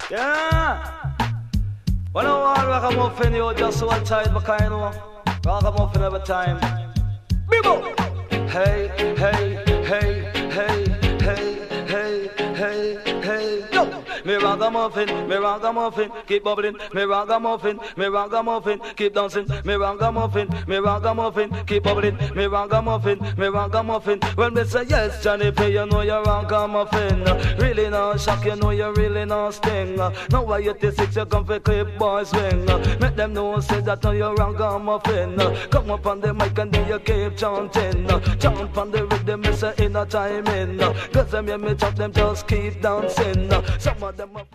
Yeah. When I want ragamuffin, you just so tight, but kind of ragamuffin every time. Bibo! Hey, hey, hey, hey, hey, hey, hey, hey, yo! Me ragamuffin, keep bubbling. Me ragamuffin, keep dancing. Me ragamuffin, keep bubbling. Me ragamuffin. When me say yes, Johnny P, you know you're ragamuffin. Really no shock, you know you really no sting. Now why you 86, you come for clip boy swing. Make them know say that now you're ragamuffin. Come up on the mic and then you keep chanting. Jump on the rhythm, me say in a time in. Cause them hear me talk, them just keep dancing. Some of them